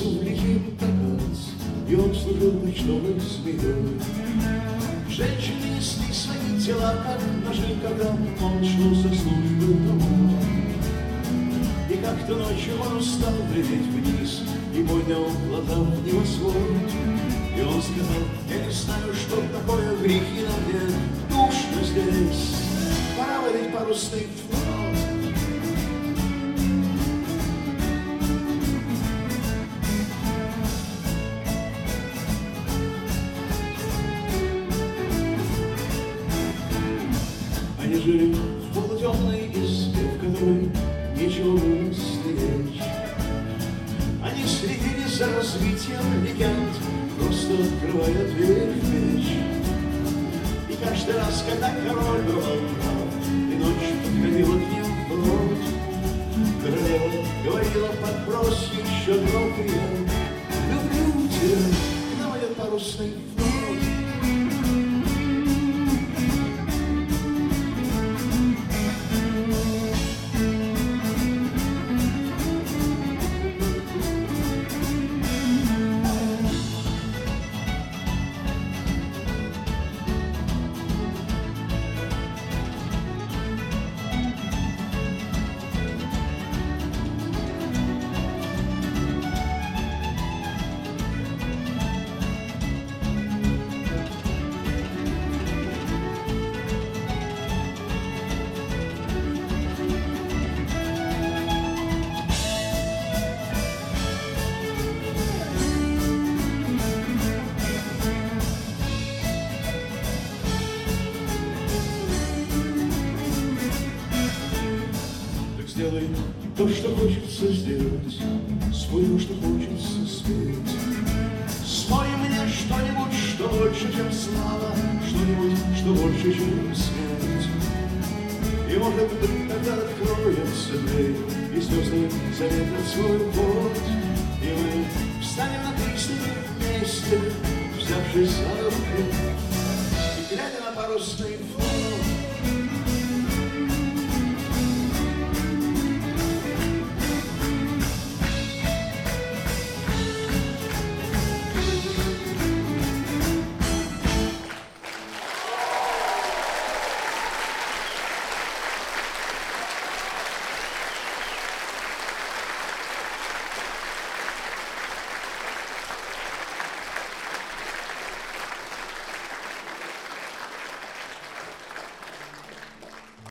Отцу великим торговец, и он служил почтовой змеей. Женщины несли свои тела, как ножи, когда он шел со службы домой. И как-то ночью он устал глядеть вниз и поднял глаза в небосвод. И он сказал: я не знаю, что такое грехи на мне, душно здесь, пора водить парусный флот. Они жили в полутемной избе, в которой нечего было стеречь. Они следили за развитием легенд, просто открывая дверь в печь. И каждый раз, когда король бывал прав, и ночь подходила к ним вновь, королева говорила: подбрось еще дров, и я люблю тебя, на мой парусный флот. Сделай то, что хочется сделать, спой то, что хочется спеть. Спой мне что-нибудь, что больше, чем слава, что-нибудь, что больше, чем смерть. И может быть тогда откроется дверь, и звезды заметят свой ход, и мы встанем на пристани вместе, взявшись за